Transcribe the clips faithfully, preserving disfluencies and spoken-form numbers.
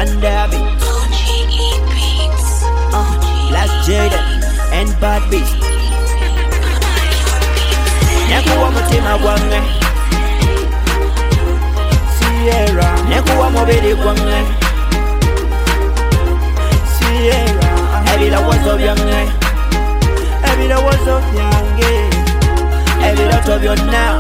and Derby. Uh, Black Jaden and Bad Beast. Nekuwa mutima gwange Sierra. Nekuwa mubiri gwange Sierra. Ebirowoozo byange ebirowoozo byange ebiroto byonna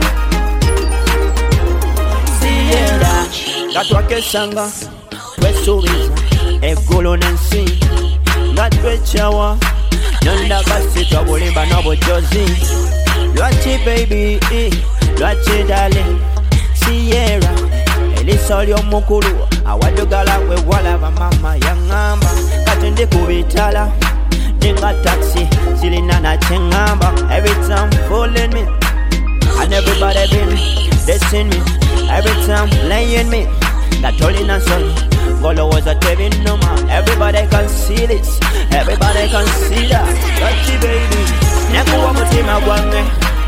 Sierra. Gatwakesanga twesuubiza eggulu n'ensi nga twekyawa nondagasi twabulimba n'obujozi. Lwaki baby, lwaki darling Sierra. Eliso ly'omukulu awadugala gwe walaba mama yaŋŋamba kati ndi ku bitala ninga taxi sirina na kyeŋŋamba. Every time fooling me and everybody been dissing me. Every time playing me that tolina nsonyi ngolowooza tebinuma. Everybody can see this, everybody can see that. Lwaki baby nekuwa mutima gwange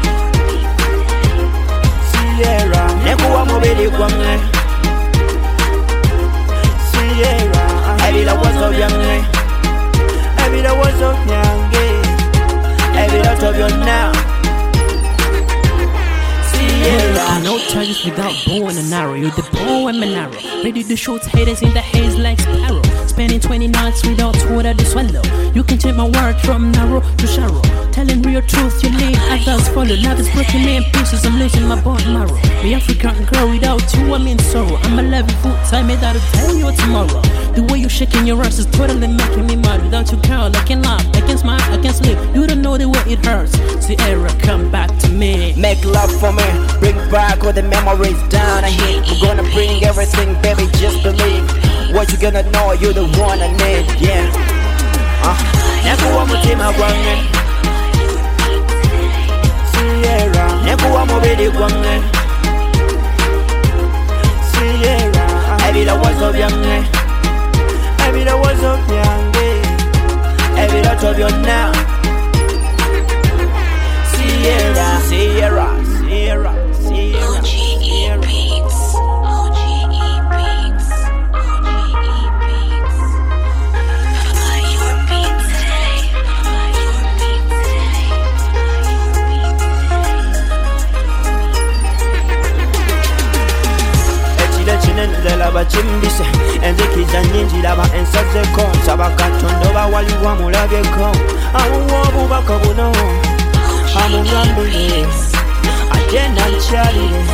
Sierra. Nekuwa mubiri gwange Sierra. Ebirowoozo byange ebirowoozo byange ebiroto byonna I know charges without bow and arrow. You're the bow and arrow. Ready to shoot haters in the haze like sparrow. Spending twenty nights without water to swallow. You can take my word from narrow to shallow. Telling real truth, you need others follow. Love is breaking me in pieces, I'm losing my bone marrow. The African girl, without you I'm in sorrow. I'm alive in full time, made out of tell you tomorrow. The way you're shaking your ass is totally making me mad. Without you girl, I can laugh, I can smile, I can sleep. You don't know the way it hurts. Sierra, come back to me. Make love for me, bring back all the memories down ahead. We're gonna bring everything, baby, just believe. What you gonna know, you're the one I need, yeah. uh. Nekuwa mutima gwange Sierra. Nekuwa mubiri gwange Sierra. Ebirowoozo byange ebirowoozo byange ebiroto byonna Sierra. Sierra. Sierra. Sierra. O G E Beats. O G E Beats. O G E Beats. Buy your beat today. Buy your beat today. Buy your beat today. Ekiro kinene nze laba kimbise enzikiza nnyingi laba ensazeko nsaba Katonda oba waliwo amulabyeko amuwa obubaka buno amugambire ate nankyalire